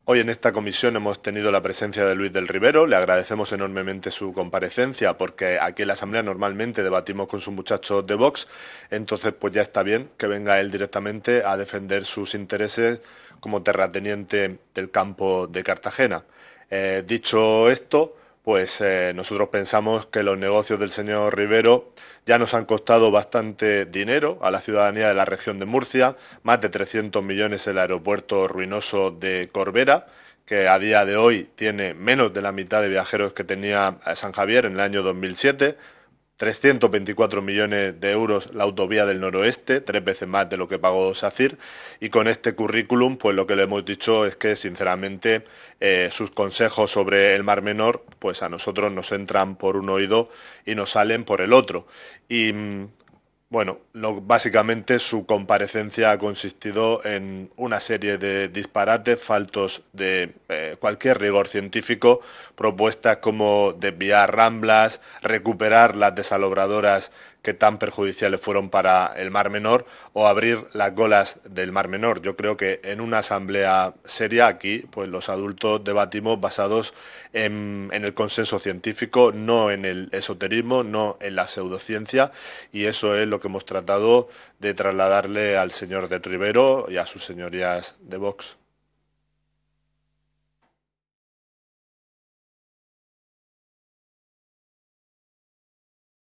Hoy en esta comisión hemos tenido la presencia de Luis del Rivero. Le agradecemos enormemente su comparecencia porque aquí en la Asamblea normalmente debatimos con sus muchachos de Vox. Entonces, pues ya está bien que venga él directamente a defender sus intereses como terrateniente del campo de Cartagena. Dicho esto, pues nosotros pensamos que los negocios del señor Rivero ya nos han costado bastante dinero a la ciudadanía de la región de Murcia, más de 300 millones el aeropuerto ruinoso de Corbera, que a día de hoy tiene menos de la mitad de viajeros que tenía San Javier en el año 2007. 324 millones de euros la autovía del noroeste, tres veces más de lo que pagó SACIR, y con este currículum, pues lo que le hemos dicho es que, sinceramente, sus consejos sobre el Mar Menor, pues a nosotros nos entran por un oído y nos salen por el otro. Y bueno, básicamente su comparecencia ha consistido en una serie de disparates faltos de cualquier rigor científico, propuestas como desviar ramblas, recuperar las desalobradoras que tan perjudiciales fueron para el Mar Menor o abrir las golas del Mar Menor. Yo creo que en una asamblea seria aquí, pues los adultos debatimos basados en el consenso científico, no en el esoterismo, no en la pseudociencia, y eso es lo que hemos tratado de trasladarle al señor del Rivero y a sus señorías de Vox.